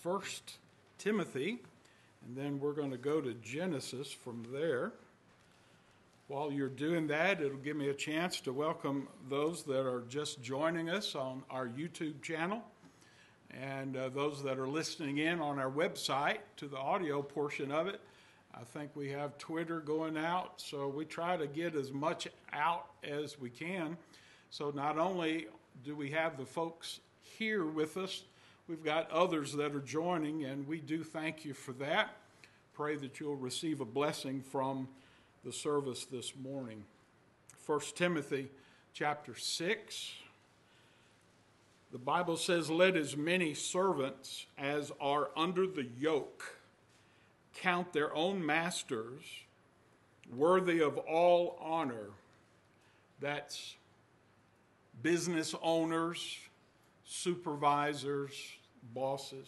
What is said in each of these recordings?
First Timothy, and then we're going to go to Genesis from there. While you're doing that, it'll give me a chance to welcome those that are just joining us on our YouTube channel and those that are listening in on our website to the audio portion of it. I think we have Twitter going out, so we try to get as much out as we can. So not only do we have the folks here with us, we've got others that are joining, and we do thank you for that. Pray that you'll receive a blessing from the service this morning. 1 Timothy chapter 6. The Bible says, "Let as many servants as are under the yoke count their own masters worthy of all honor." That's business owners, supervisors, bosses.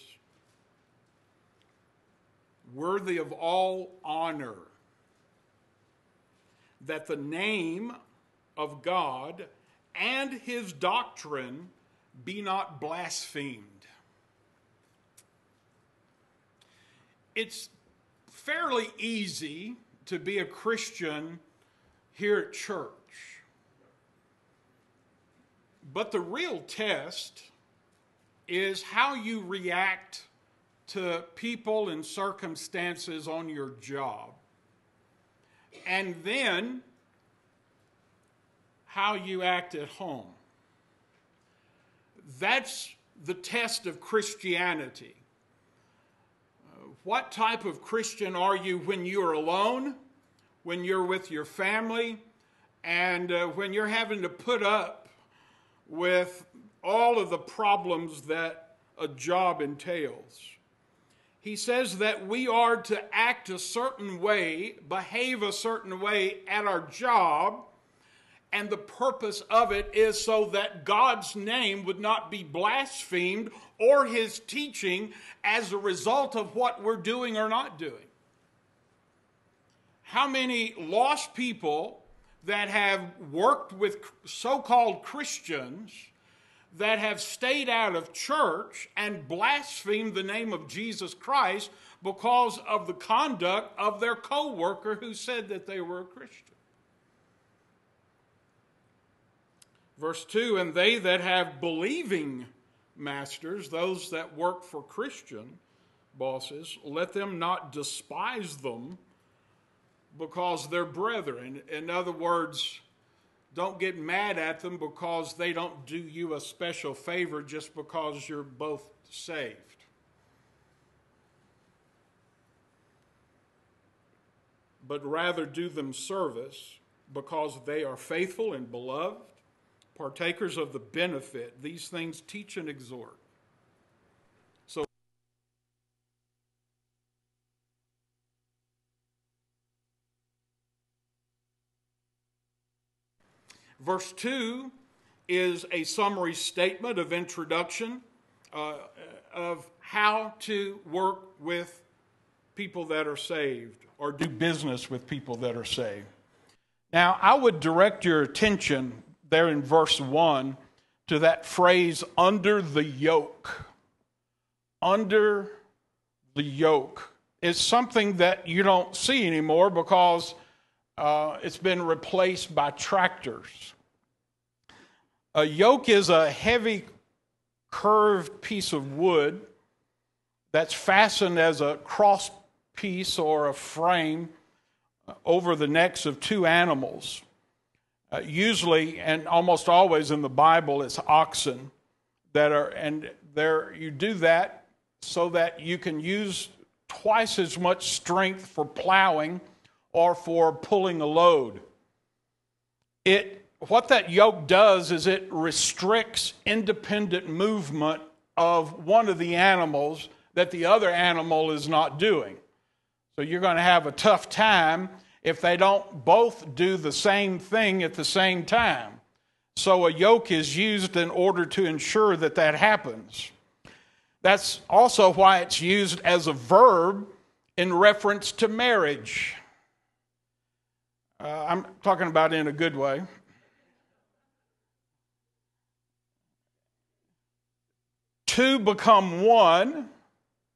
Worthy of all honor, that the name of God and his doctrine be not blasphemed. It's fairly easy to be a Christian here at church. But the real test is how you react to people and circumstances on your job. And then how you act at home. That's the test of Christianity. What type of Christian are you when you're alone, when you're with your family, and when you're having to put up with all of the problems that a job entails? He says that we are to act a certain way, behave a certain way at our job, and the purpose of it is so that God's name would not be blasphemed or his teaching as a result of what we're doing or not doing. How many lost people that have worked with so-called Christians that have stayed out of church and blasphemed the name of Jesus Christ because of the conduct of their co-worker who said that they were a Christian? Verse 2, "And they that have believing masters," those that work for Christian bosses, "let them not despise them because they're brethren." In other words, don't get mad at them because they don't do you a special favor just because you're both saved. But rather do them service because they are faithful and beloved, partakers of the benefit. These things teach and exhort. So verse 2 is a summary statement of introduction of how to work with people that are saved or do business with people that are saved. Now, I would direct your attention there in verse 1 to that phrase, "under the yoke." Under the yoke is something that you don't see anymore because it's been replaced by tractors. A yoke is a heavy curved piece of wood that's fastened as a cross piece or a frame over the necks of two animals. Usually and almost always in the Bible, it's oxen that are, and there you do that so that you can use twice as much strength for plowing or for pulling a load. What that yoke does is it restricts independent movement of one of the animals that the other animal is not doing. So you're going to have a tough time if they don't both do the same thing at the same time. So a yoke is used in order to ensure that that happens. That's also why it's used as a verb in reference to marriage. I'm talking about in a good way. Two become one,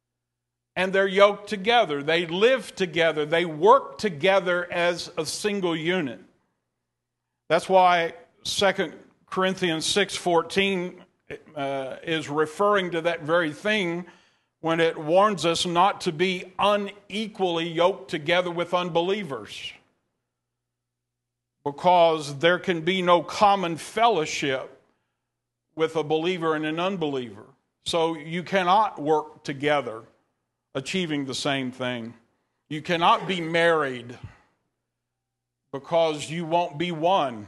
and they're yoked together. They live together. They work together as a single unit. That's why 2 Corinthians 6:14 is referring to that very thing when it warns us not to be unequally yoked together with unbelievers, because there can be no common fellowship with a believer and an unbeliever. So you cannot work together achieving the same thing. You cannot be married because you won't be one.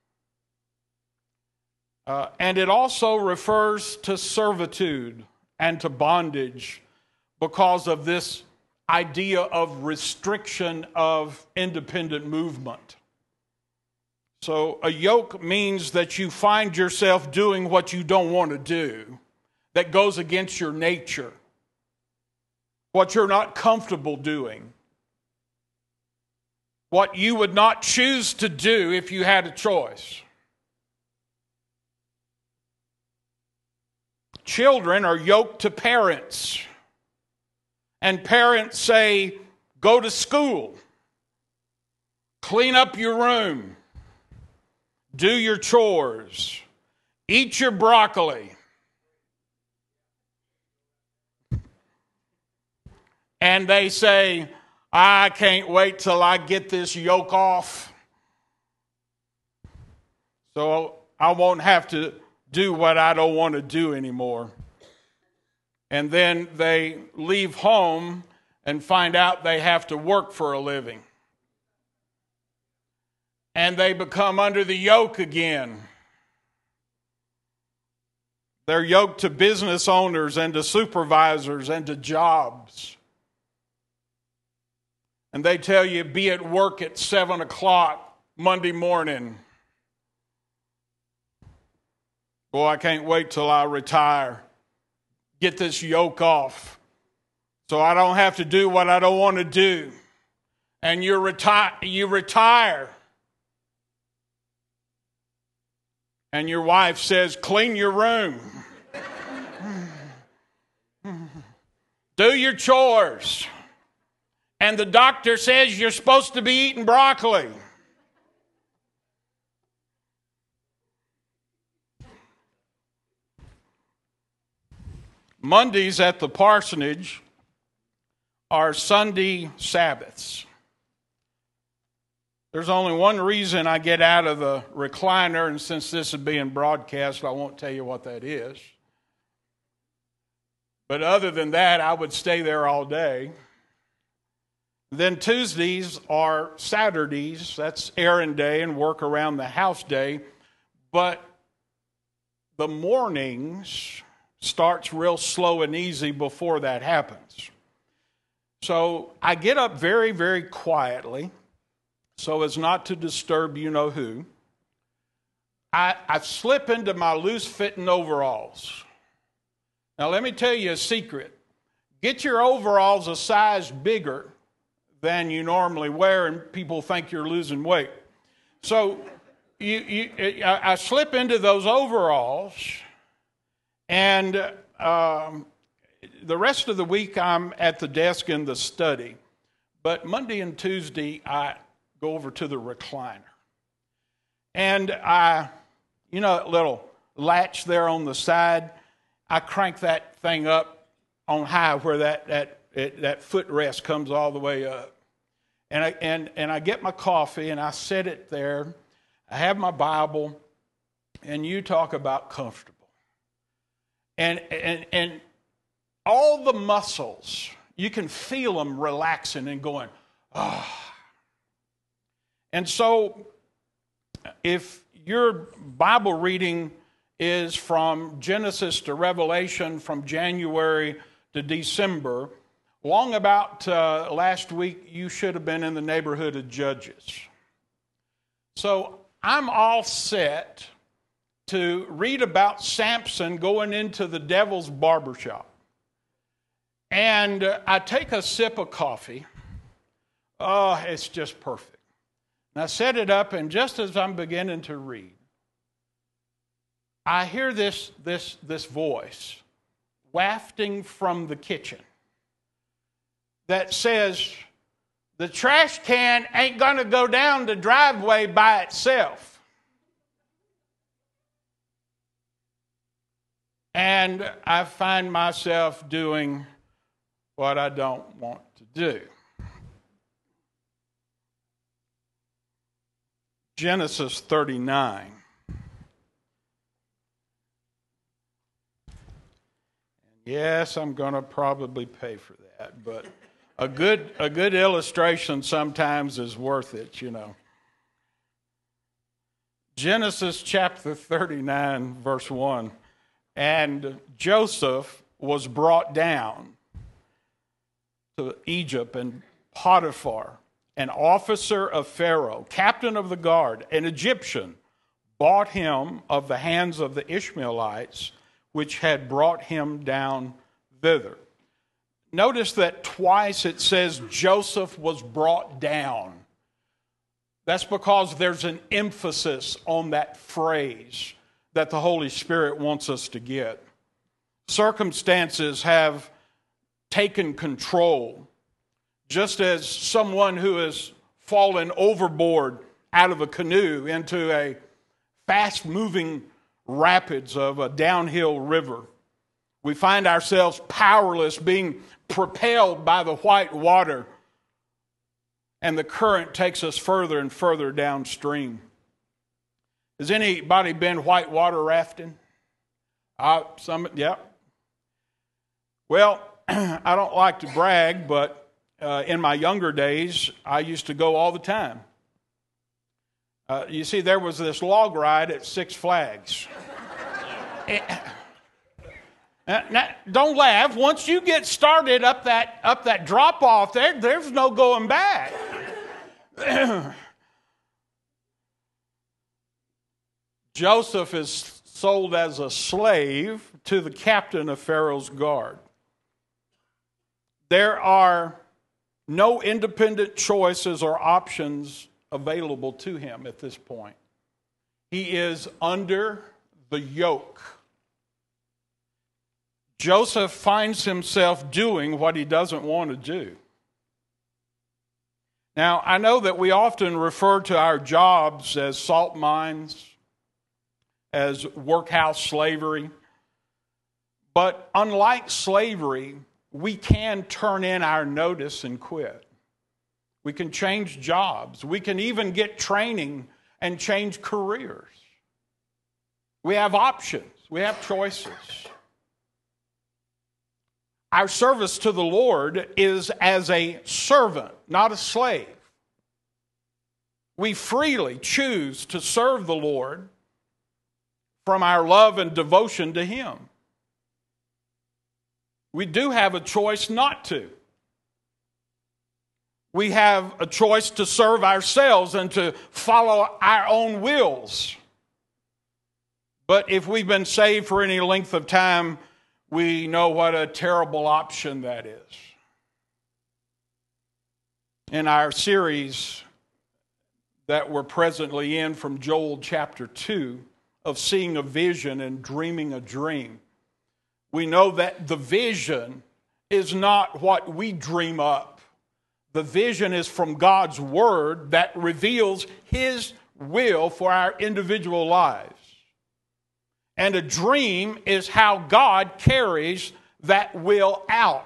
And it also refers to servitude and to bondage because of this idea of restriction of independent movement. So a yoke means that you find yourself doing what you don't want to do, that goes against your nature, what you're not comfortable doing, what you would not choose to do if you had a choice. Children are yoked to parents, and parents say, go to school, clean up your room, do your chores, eat your broccoli. And they say, I can't wait till I get this yoke off, so I won't have to do what I don't want to do anymore. And then they leave home and find out they have to work for a living. And they become under the yoke again. They're yoked to business owners and to supervisors and to jobs. And they tell you, be at work at 7 o'clock Monday morning. Boy, I can't wait till I retire. Get this yoke off so I don't have to do what I don't want to do. And you retire. And your wife says, clean your room. Do your chores. And the doctor says you're supposed to be eating broccoli. Mondays at the parsonage are Sunday Sabbaths. There's only one reason I get out of the recliner, and since this is being broadcast, I won't tell you what that is. But other than that, I would stay there all day. Then Tuesdays are Saturdays. That's errand day and work around the house day. But the mornings starts real slow and easy before that happens. So I get up very, very quietly so as not to disturb you-know-who. I slip into my loose-fitting overalls. Now let me tell you a secret. Get your overalls a size bigger than you normally wear, and people think you're losing weight. So I slip into those overalls, and the rest of the week I'm at the desk in the study. But Monday and Tuesday I go over to the recliner. And that little latch there on the side, I crank that thing up on high where that footrest comes all the way up. And I get my coffee and I set it there. I have my Bible, and you talk about comfortable. And all the muscles, you can feel them relaxing and going, ah. And so if your Bible reading is from Genesis to Revelation, from January to December, long about last week, you should have been in the neighborhood of Judges. So I'm all set to read about Samson going into the devil's barbershop. And I take a sip of coffee. Oh, it's just perfect. And I set it up, and just as I'm beginning to read, I hear this voice wafting from the kitchen. that says the trash can ain't going to go down the driveway by itself. And I find myself doing what I don't want to do. Genesis 39. Yes, I'm going to probably pay for that, but a good illustration sometimes is worth it, you know. Genesis chapter 39, verse 1. And Joseph was brought down to Egypt, and Potiphar, an officer of Pharaoh, captain of the guard, an Egyptian, bought him of the hands of the Ishmaelites, which had brought him down thither. Notice that twice it says Joseph was brought down. That's because there's an emphasis on that phrase that the Holy Spirit wants us to get. Circumstances have taken control, just as someone who has fallen overboard out of a canoe into a fast-moving rapids of a downhill river. We find ourselves powerless, being propelled by the white water, and the current takes us further and further downstream. Has anybody been whitewater rafting? Yeah. Well, I don't like to brag, but in my younger days, I used to go all the time. You see, there was this log ride at Six Flags. Now, don't laugh. Once you get started up that drop off there's no going back. Joseph is sold as a slave to the captain of Pharaoh's guard. There are no independent choices or options available to him at this point. He is under the yoke. Joseph finds himself doing what he doesn't want to do. Now, I know that we often refer to our jobs as salt mines, as workhouse slavery, but unlike slavery, we can turn in our notice and quit. We can change jobs. We can even get training and change careers. We have options. We have choices. Our service to the Lord is as a servant, not a slave. We freely choose to serve the Lord from our love and devotion to Him. We do have a choice not to. We have a choice to serve ourselves and to follow our own wills. But if we've been saved for any length of time, we know what a terrible option that is. In our series that we're presently in from Joel chapter 2 of seeing a vision and dreaming a dream, we know that the vision is not what we dream up. The vision is from God's Word that reveals His will for our individual lives. And a dream is how God carries that will out.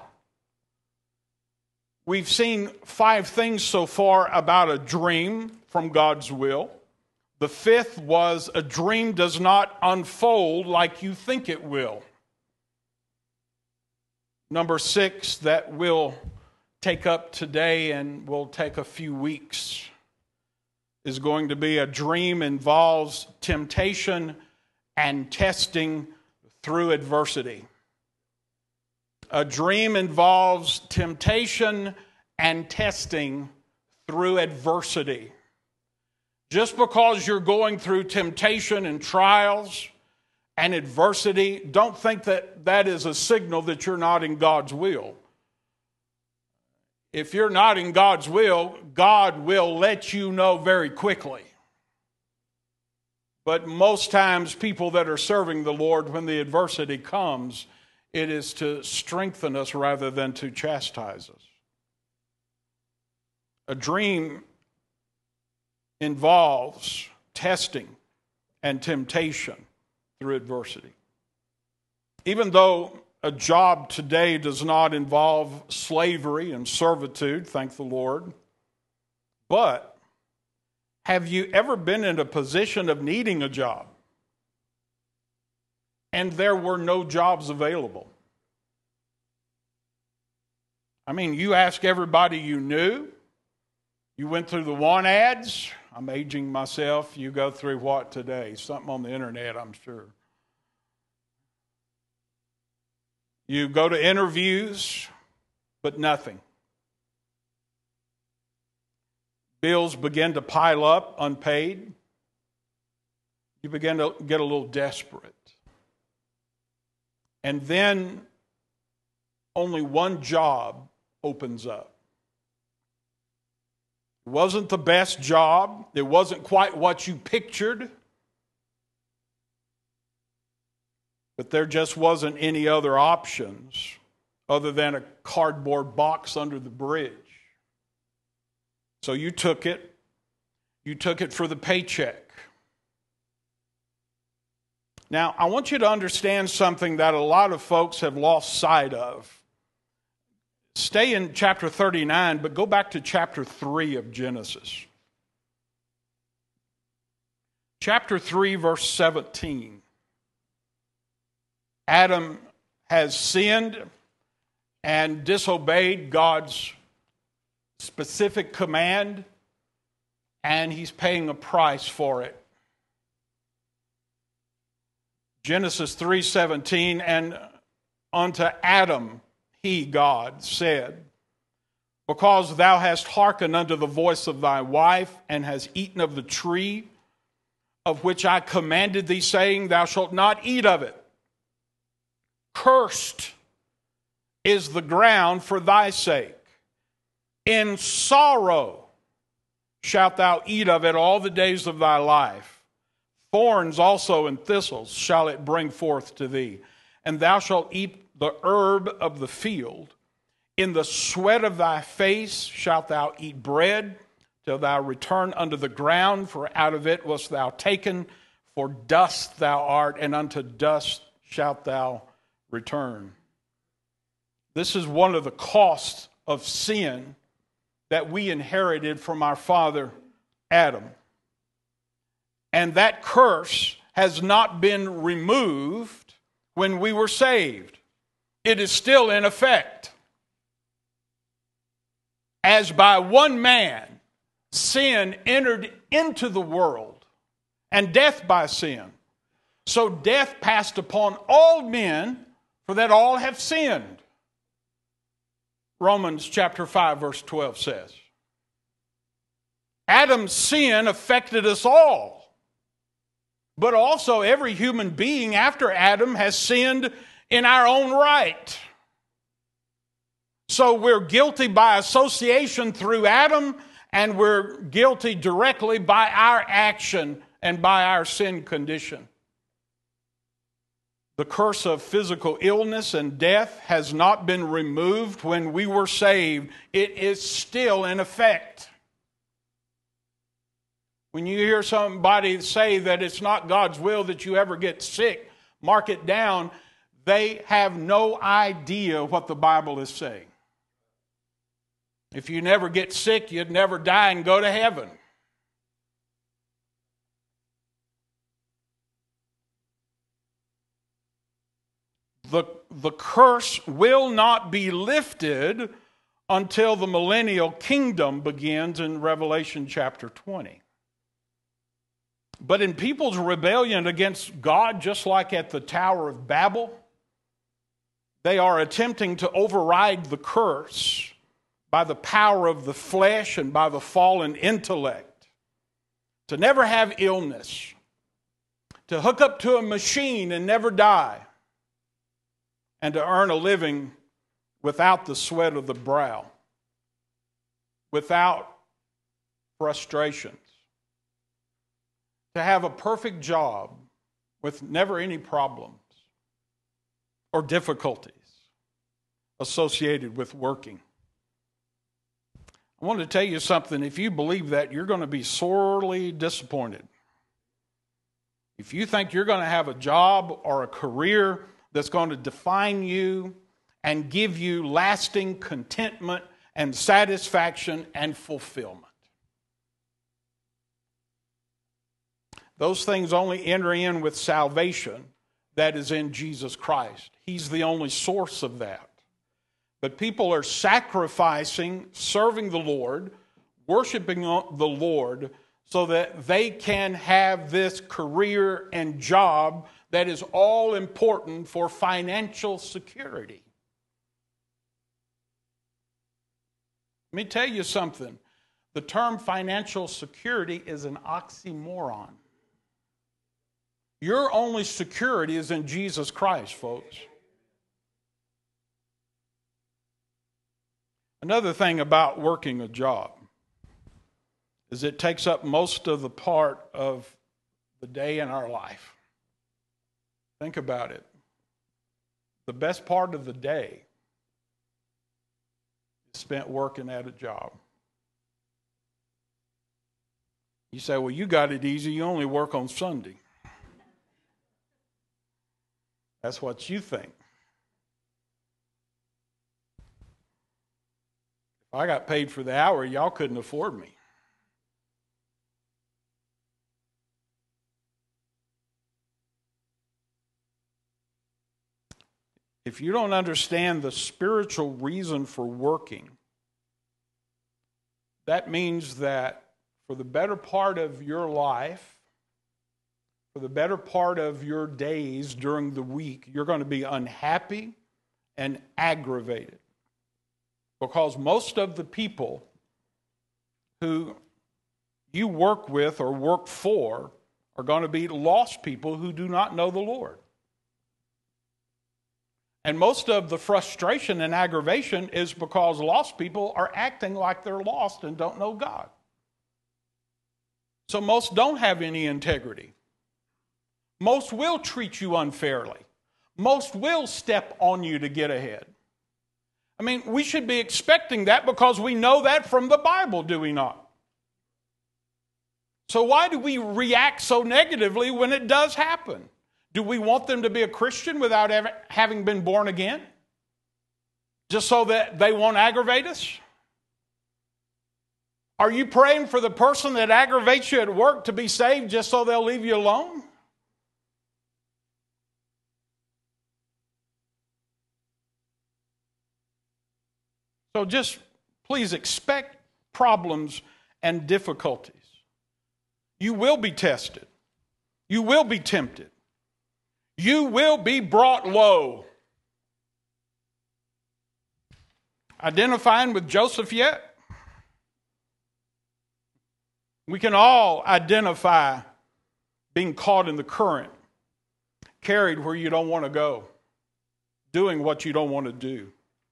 We've seen 5 things so far about a dream from God's will. The 5th was a dream does not unfold like you think it will. Number 6 that we'll take up today and will take a few weeks is going to be a dream involves temptation and testing through adversity. A dream involves temptation and testing through adversity. Just because you're going through temptation and trials and adversity, don't think that that is a signal that you're not in God's will. If you're not in God's will, God will let you know very quickly. But most times, people that are serving the Lord, when the adversity comes, it is to strengthen us rather than to chastise us. A dream involves testing and temptation through adversity. Even though a job today does not involve slavery and servitude, thank the Lord, but have you ever been in a position of needing a job and there were no jobs available? I mean, you ask everybody you knew. You went through the want ads. I'm aging myself. You go through what today? Something on the internet, I'm sure. You go to interviews, but nothing. Bills begin to pile up unpaid. You begin to get a little desperate. And then only one job opens up. It wasn't the best job. It wasn't quite what you pictured. But there just wasn't any other options other than a cardboard box under the bridge. So you took it. You took it for the paycheck. Now, I want you to understand something that a lot of folks have lost sight of. Stay in chapter 39, but go back to chapter 3 of Genesis. Chapter 3, verse 17. Adam has sinned and disobeyed God's specific command, and he's paying a price for it. Genesis 3:17, and unto Adam he, God, said, because thou hast hearkened unto the voice of thy wife, and hast eaten of the tree of which I commanded thee, saying, thou shalt not eat of it. Cursed is the ground for thy sake. In sorrow shalt thou eat of it all the days of thy life. Thorns also and thistles shall it bring forth to thee. And thou shalt eat the herb of the field. In the sweat of thy face shalt thou eat bread, till thou return unto the ground, for out of it wast thou taken, for dust thou art, and unto dust shalt thou return. This is one of the costs of sin that we inherited from our father Adam. And that curse has not been removed when we were saved. It is still in effect. As by one man sin entered into the world, and death by sin, so death passed upon all men, for that all have sinned. Romans chapter 5 verse 12 says. Adam's sin affected us all. But also every human being after Adam has sinned in our own right. So we're guilty by association through Adam, and we're guilty directly by our action and by our sin condition. The curse of physical illness and death has not been removed when we were saved. It is still in effect. When you hear somebody say that it's not God's will that you ever get sick, mark it down. They have no idea what the Bible is saying. If you never get sick, you'd never die and go to heaven. The curse will not be lifted until the millennial kingdom begins in Revelation chapter 20. But in people's rebellion against God, just like at the Tower of Babel, they are attempting to override the curse by the power of the flesh and by the fallen intellect. To never have illness. To hook up to a machine and never die. And to earn a living without the sweat of the brow. Without frustrations. To have a perfect job with never any problems or difficulties associated with working. I want to tell you something. If you believe that, you're going to be sorely disappointed. If you think you're going to have a job or a career that's going to define you and give you lasting contentment and satisfaction and fulfillment, those things only enter in with salvation that is in Jesus Christ. He's the only source of that. But people are sacrificing, serving the Lord, worshiping the Lord, so that they can have this career and job that is all important for financial security. Let me tell you something. The term financial security is an oxymoron. Your only security is in Jesus Christ, folks. Another thing about working a job is it takes up most of the part of the day in our life. Think about it. The best part of the day is spent working at a job. You say, well, you got it easy. You only work on Sunday. That's what you think. If I got paid for the hour, y'all couldn't afford me. If you don't understand the spiritual reason for working, that means that for the better part of your life, for the better part of your days during the week, you're going to be unhappy and aggravated. Because most of the people who you work with or work for are going to be lost people who do not know the Lord. And most of the frustration and aggravation is because lost people are acting like they're lost and don't know God. So most don't have any integrity. Most will treat you unfairly. Most will step on you to get ahead. I mean, we should be expecting that because we know that from the Bible, do we not? So why do we react so negatively when it does happen? Do we want them to be a Christian without ever having been born again? Just so that they won't aggravate us? Are you praying for the person that aggravates you at work to be saved just so they'll leave you alone? So just please expect problems and difficulties. You will be tested. You will be tempted. You will be brought low. Identifying with Joseph yet? We can all identify being caught in the current, carried where you don't want to go, doing what you don't want to do.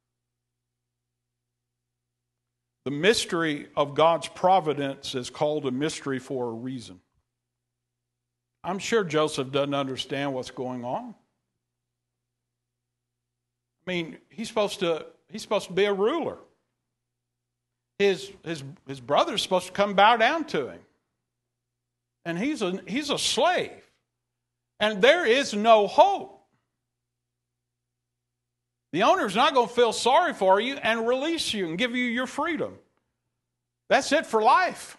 The mystery of God's providence is called a mystery for a reason. I'm sure Joseph doesn't understand what's going on. I mean, he's supposed to be a ruler. His brother's supposed to come bow down to him. And he's a slave. And there is no hope. The owner's not going to feel sorry for you and release you and give you your freedom. That's it for life.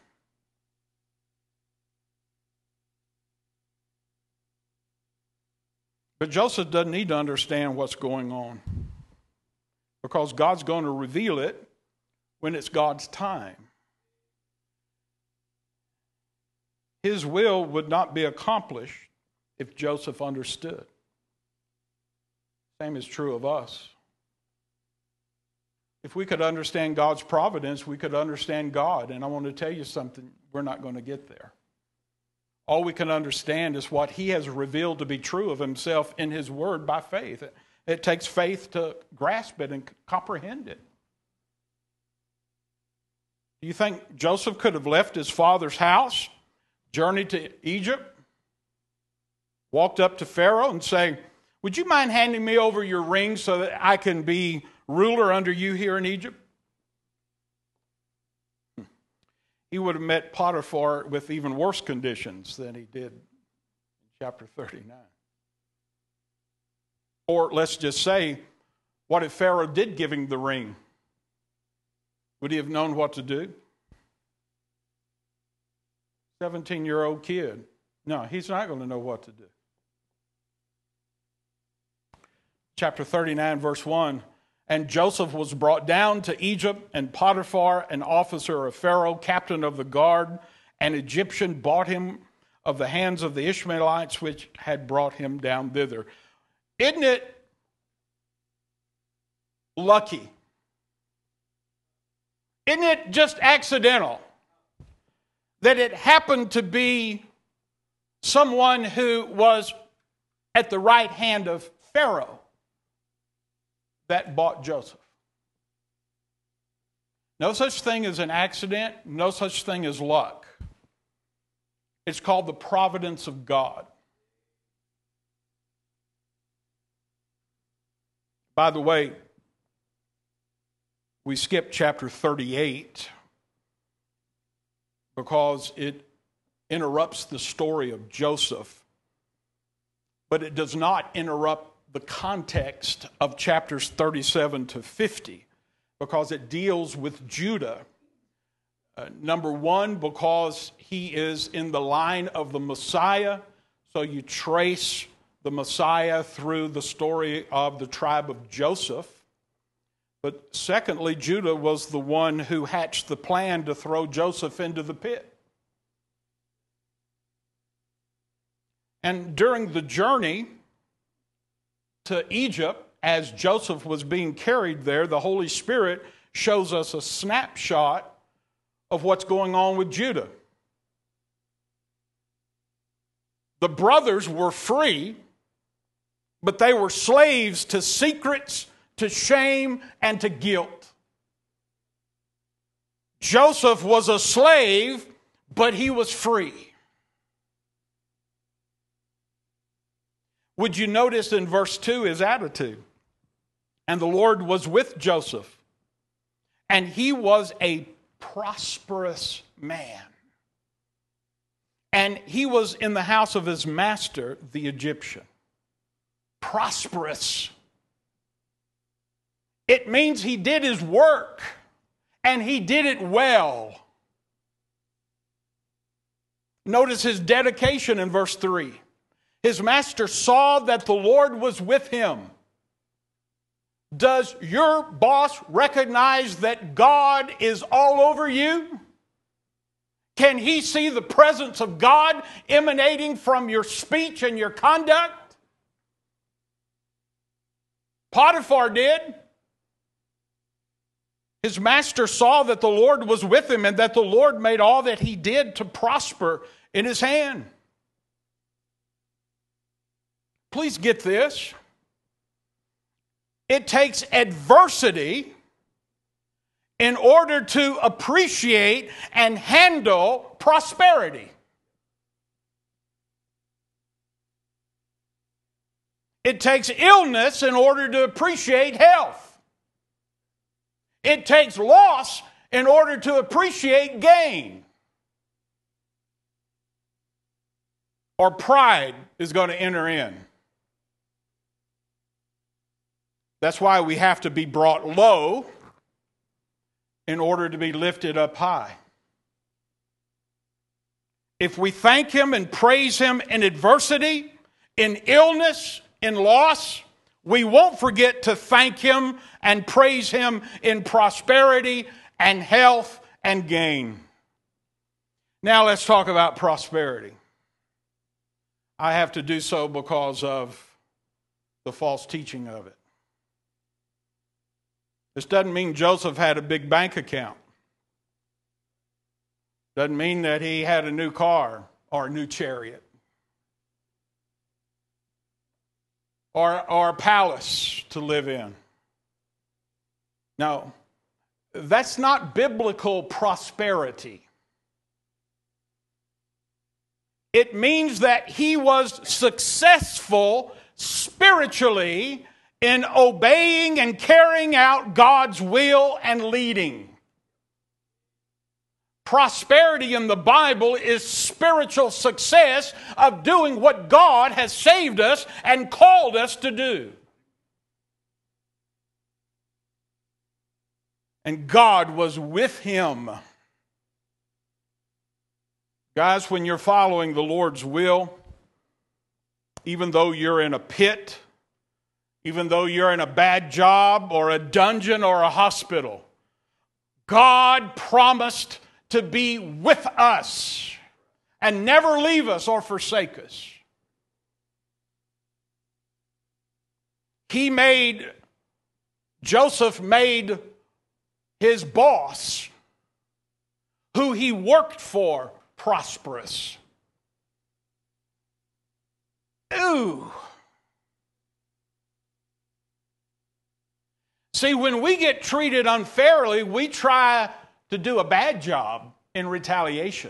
But Joseph doesn't need to understand what's going on, because God's going to reveal it when it's God's time. His will would not be accomplished if Joseph understood. Same is true of us. If we could understand God's providence, we could understand God. And I want to tell you something, we're not going to get there. All we can understand is what He has revealed to be true of Himself in His Word by faith. It takes faith to grasp it and comprehend it. Do you think Joseph could have left his father's house, journeyed to Egypt, walked up to Pharaoh and say, "Would you mind handing me over your ring so that I can be ruler under you here in Egypt?" he would have met Potiphar with even worse conditions than he did in chapter 39. Or let's just say, what if Pharaoh did give him the ring? Would he have known what to do? 17-year-old kid. No, he's not going to know what to do. Chapter 39, verse 1. And Joseph was brought down to Egypt, and Potiphar, an officer of Pharaoh, captain of the guard, an Egyptian, bought him of the hands of the Ishmaelites which had brought him down thither. Isn't it lucky? Isn't it just accidental that it happened to be someone who was at the right hand of Pharaoh that bought Joseph? No such thing as an accident, no such thing as luck. It's called the providence of God. By the way, we skipped chapter 38 because it interrupts the story of Joseph, but it does not interrupt the context of chapters 37 to 50 because it deals with Judah. Number one, because he is in the line of the Messiah, so you trace the Messiah through the story of the tribe of Joseph. But secondly, Judah was the one who hatched the plan to throw Joseph into the pit. And during the journey to Egypt, as Joseph was being carried there, the Holy Spirit shows us a snapshot of what's going on with Judah. The brothers were free, but they were slaves to secrets, to shame, and to guilt. Joseph was a slave, but he was free. Would you notice in verse 2 his attitude? And the Lord was with Joseph, and he was a prosperous man. And he was in the house of his master, the Egyptian. Prosperous. It means he did his work, and he did it well. Notice his dedication in verse 3. His master saw that the Lord was with him. Does your boss recognize that God is all over you? Can he see the presence of God emanating from your speech and your conduct? Potiphar did. His master saw that the Lord was with him and that the Lord made all that he did to prosper in his hand. Please get this. It takes adversity in order to appreciate and handle prosperity. It takes illness in order to appreciate health. It takes loss in order to appreciate gain. Or pride is going to enter in. That's why we have to be brought low in order to be lifted up high. If we thank him and praise him in adversity, in illness, in loss, we won't forget to thank him and praise him in prosperity and health and gain. Now let's talk about prosperity. I have to do so because of the false teaching of it. This doesn't mean Joseph had a big bank account. Doesn't mean that he had a new car or a new chariot or a palace to live in. No, that's not biblical prosperity. It means that he was successful spiritually in obeying and carrying out God's will and leading. Prosperity in the Bible is spiritual success of doing what God has saved us and called us to do. And God was with him. Guys, when you're following the Lord's will, even though you're in a pit, even though you're in a bad job or a dungeon or a hospital, God promised to be with us and never leave us or forsake us. Joseph made his boss, who he worked for, prosperous. Ooh. See, when we get treated unfairly, we try to do a bad job in retaliation.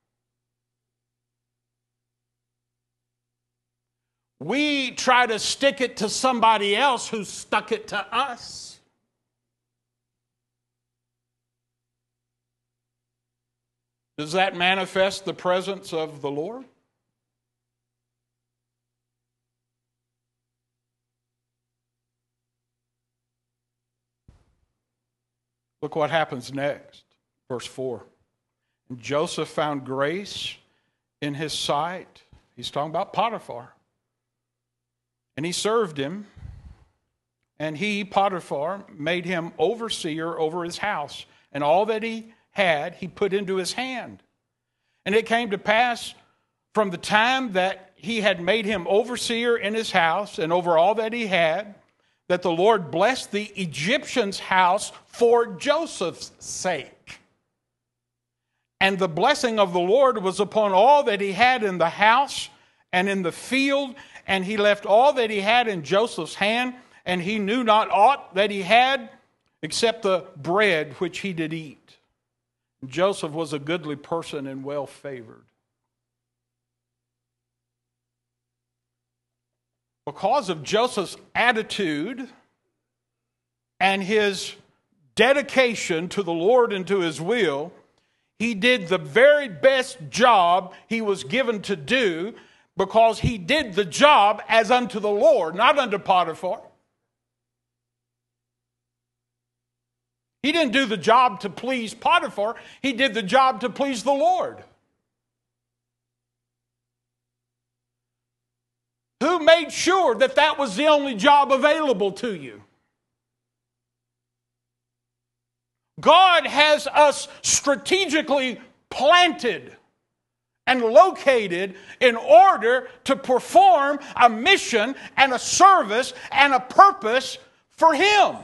We try to stick it to somebody else who stuck it to us. Does that manifest the presence of the Lord? Look what happens next. Verse 4. And Joseph found grace in his sight. He's talking about Potiphar. And he served him. And he, Potiphar, made him overseer over his house. And all that he had, he put into his hand. And it came to pass from the time that he had made him overseer in his house and over all that he had, that the Lord blessed the Egyptian's house for Joseph's sake. And the blessing of the Lord was upon all that he had in the house and in the field, and he left all that he had in Joseph's hand, and he knew not aught that he had except the bread which he did eat. Joseph was a goodly person and well favored. Because of Joseph's attitude and his dedication to the Lord and to his will, he did the very best job he was given to do, because he did the job as unto the Lord, not unto Potiphar. He didn't do the job to please Potiphar. He did the job to please the Lord. Who made sure that that was the only job available to you? God has us strategically planted and located in order to perform a mission and a service and a purpose for Him.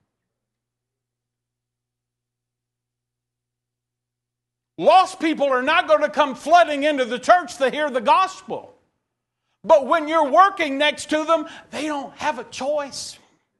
Lost people are not going to come flooding into the church to hear the gospel. But when you're working next to them, they don't have a choice.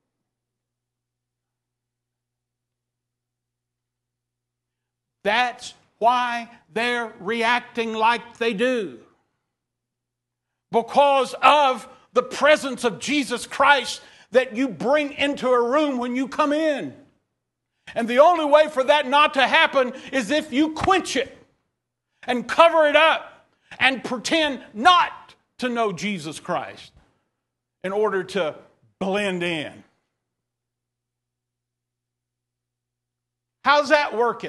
That's why they're reacting like they do. Because of the presence of Jesus Christ that you bring into a room when you come in. And the only way for that not to happen is if you quench it and cover it up and pretend not to know Jesus Christ in order to blend in. How's that working?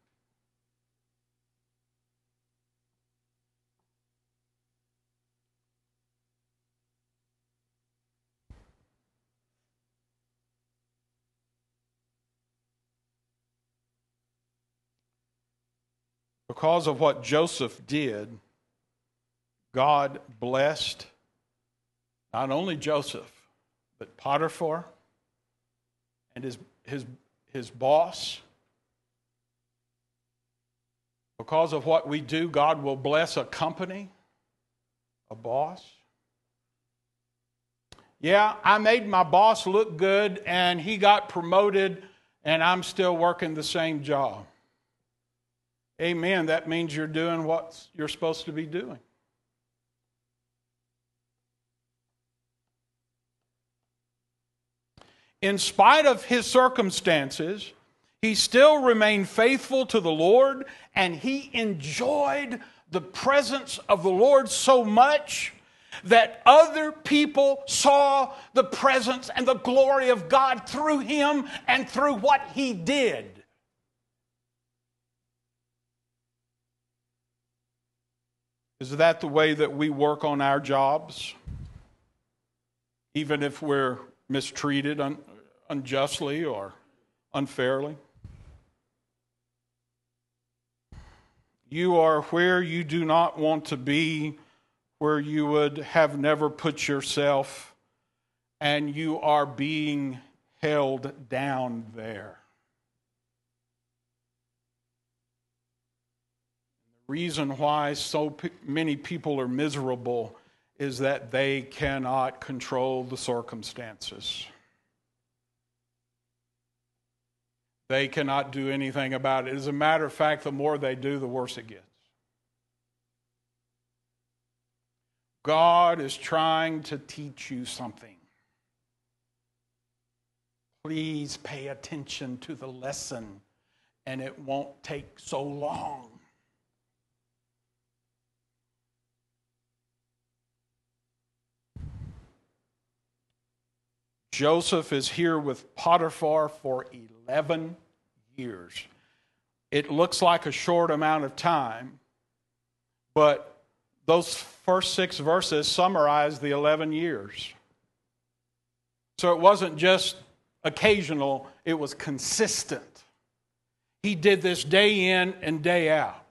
Because of what Joseph did, God blessed not only Joseph, but Potiphar and his boss. Because of what we do, God will bless a company, a boss. Yeah, I made my boss look good and he got promoted and I'm still working the same job. Amen. That means you're doing what you're supposed to be doing. In spite of his circumstances, He still remained faithful to the Lord, and he enjoyed the presence of the Lord so much that other people saw the presence and the glory of God through him and through what he did. Is that the way that we work on our jobs? Even if we're mistreated unjustly or unfairly? You are where you do not want to be, where you would have never put yourself, and you are being held down there. The reason why so many people are miserable is that they cannot control the circumstances. They cannot do anything about it. As a matter of fact, the more they do, the worse it gets. God is trying to teach you something. Please pay attention to the lesson, and it won't take so long. Joseph is here with Potiphar for 11 years. It looks like a short amount of time, but those first 6 verses summarize the 11 years. So it wasn't just occasional, it was consistent. He did this day in and day out.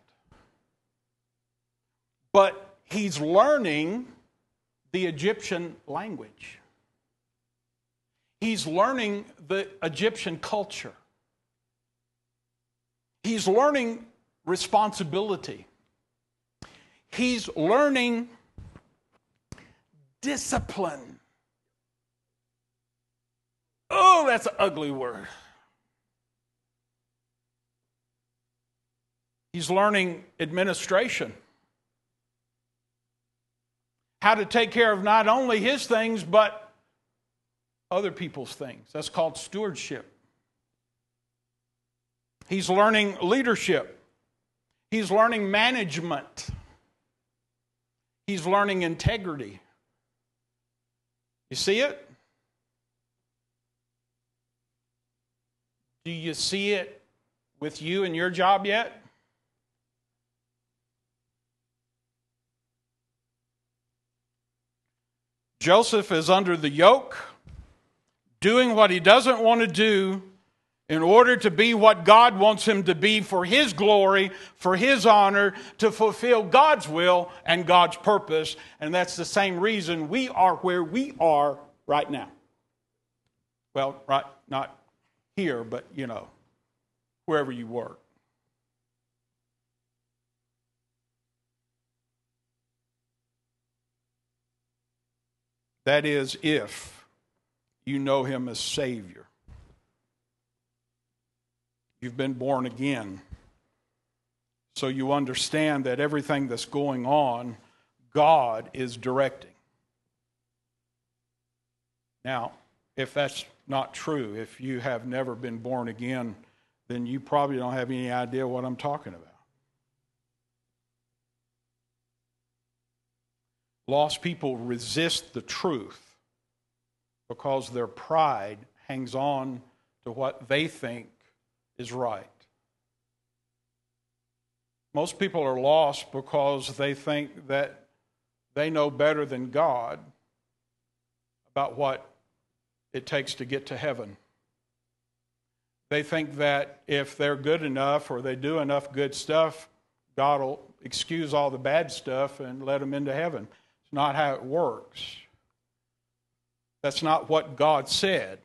But he's learning the Egyptian language. He's learning the Egyptian culture. He's learning responsibility. He's learning discipline. Oh, that's an ugly word. He's learning administration. How to take care of not only his things, but other people's things. That's called stewardship. He's learning leadership. He's learning management. He's learning integrity. You see it? Do you see it with you in your job yet? Joseph is under the yoke, doing what he doesn't want to do in order to be what God wants him to be for his glory, for his honor, to fulfill God's will and God's purpose. And that's the same reason we are where we are right now. Well, right, not here, but, wherever you work. That is, if you know him as Savior. You've been born again. So you understand that everything that's going on, God is directing. Now, if that's not true, if you have never been born again, then you probably don't have any idea what I'm talking about. Lost people resist the truth because their pride hangs on to what they think is right. Most people are lost because they think that they know better than God about what it takes to get to heaven. They think that if they're good enough or they do enough good stuff, God will excuse all the bad stuff and let them into heaven. It's not how it works. That's not what God said.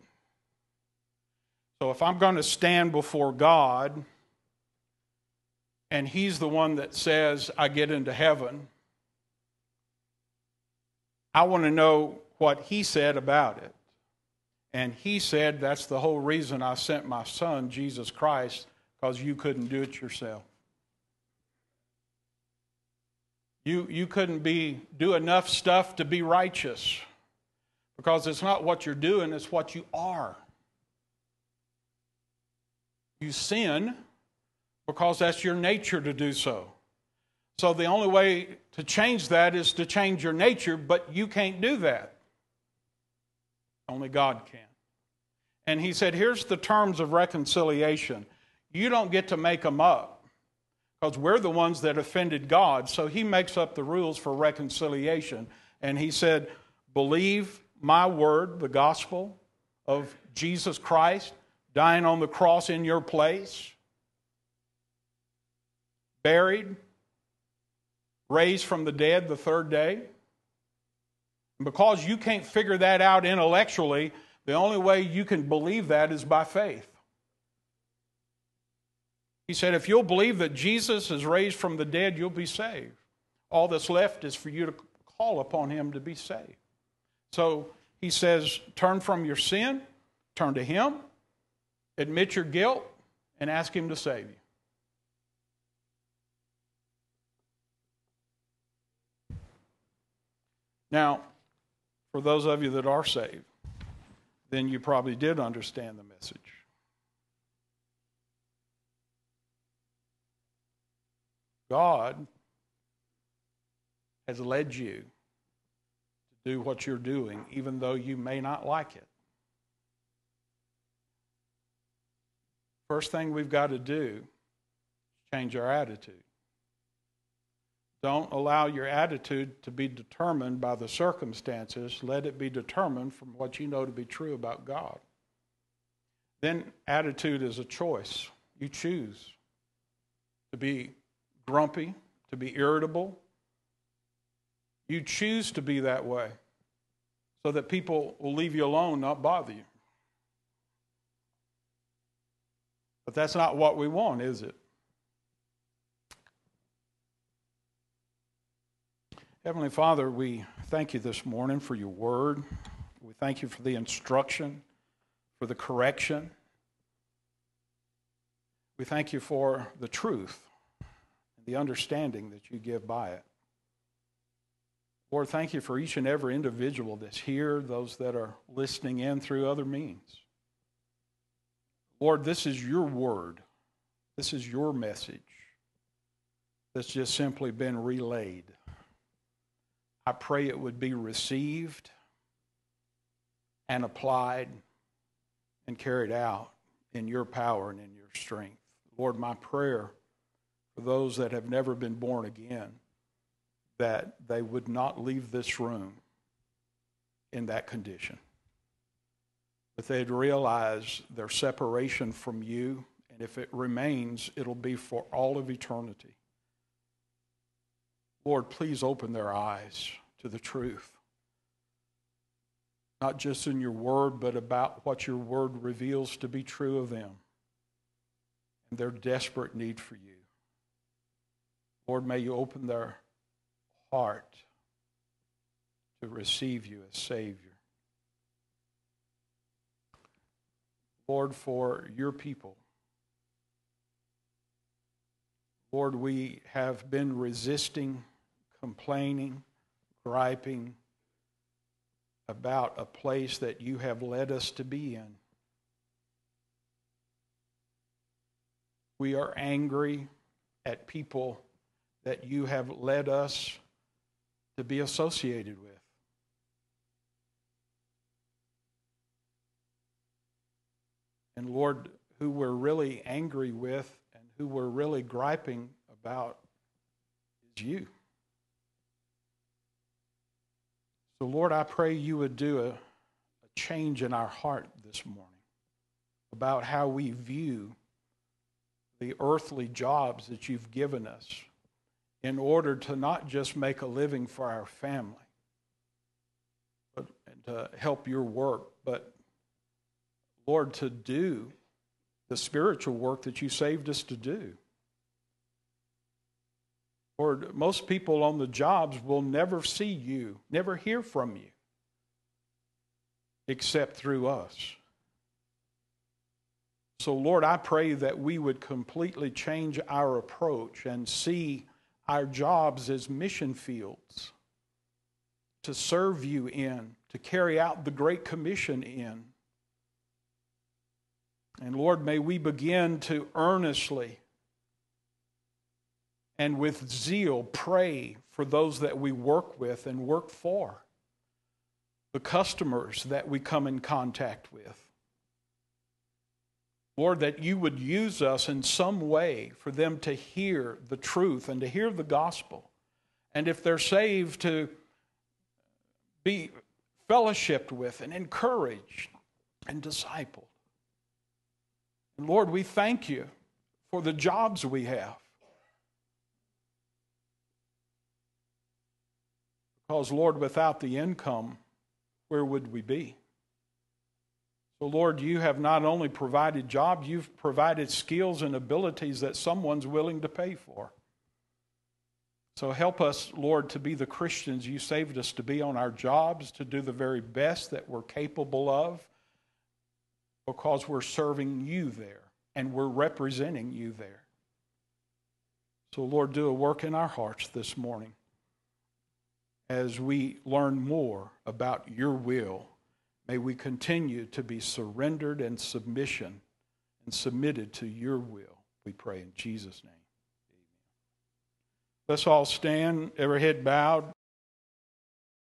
So if I'm going to stand before God and he's the one that says I get into heaven, I want to know what he said about it. And he said that's the whole reason I sent my son, Jesus Christ, because you couldn't do it yourself. You couldn't do enough stuff to be righteous, because it's not what you're doing, it's what you are. You sin because that's your nature to do so. So the only way to change that is to change your nature, but you can't do that. Only God can. And he said, here's the terms of reconciliation. You don't get to make them up because we're the ones that offended God. So he makes up the rules for reconciliation. And he said, believe my word, the gospel of Jesus Christ, dying on the cross in your place, buried, raised from the dead the third day. And because you can't figure that out intellectually, the only way you can believe that is by faith. He said, if you'll believe that Jesus is raised from the dead, you'll be saved. All that's left is for you to call upon him to be saved. So he says, turn from your sin, turn to him, admit your guilt, and ask him to save you. Now, for those of you that are saved, then you probably did understand the message. God has led you to do what you're doing, even though you may not like it. First thing we've got to do is change our attitude. Don't allow your attitude to be determined by the circumstances. Let it be determined from what you know to be true about God. Then attitude is a choice. You choose to be grumpy, to be irritable. You choose to be that way so that people will leave you alone, not bother you. But that's not what we want, is it? Heavenly Father, we thank you this morning for your word. We thank you for the instruction, for the correction. We thank you for the truth and the understanding that you give by it. Lord, thank you for each and every individual that's here, those that are listening in through other means. Lord, this is your word. This is your message that's just simply been relayed. I pray it would be received and applied and carried out in your power and in your strength. Lord, my prayer for those that have never been born again, that they would not leave this room in that condition. But they'd realize their separation from you, and if it remains, it'll be for all of eternity. Lord, please open their eyes to the truth. Not just in your word, but about what your word reveals to be true of them and their desperate need for you. Lord, may you open their heart to receive you as Savior. Lord, for your people, Lord, we have been resisting, complaining, griping about a place that you have led us to be in. We are angry at people that you have led us to be associated with. And Lord, who we're really angry with and who we're really griping about is you. So Lord, I pray you would do a change in our heart this morning about how we view the earthly jobs that you've given us in order to not just make a living for our family, but and to help your work, but Lord, to do the spiritual work that you saved us to do. Lord, most people on the jobs will never see you, never hear from you, except through us. So, Lord, I pray that we would completely change our approach and see our jobs as mission fields to serve you in, to carry out the Great Commission in. And Lord, may we begin to earnestly and with zeal pray for those that we work with and work for, the customers that we come in contact with. Lord, that you would use us in some way for them to hear the truth and to hear the gospel. And if they're saved, to be fellowshipped with and encouraged and discipled. And Lord, we thank you for the jobs we have. Because, Lord, without the income, where would we be? So, Lord, you have not only provided jobs, you've provided skills and abilities that someone's willing to pay for. So help us, Lord, to be the Christians you saved us to be on our jobs, to do the very best that we're capable of, because we're serving you there and we're representing you there. So, Lord, do a work in our hearts this morning as we learn more about your will. May we continue to be surrendered and submitted to your will. We pray in Jesus' name. Let's all stand, every head bowed.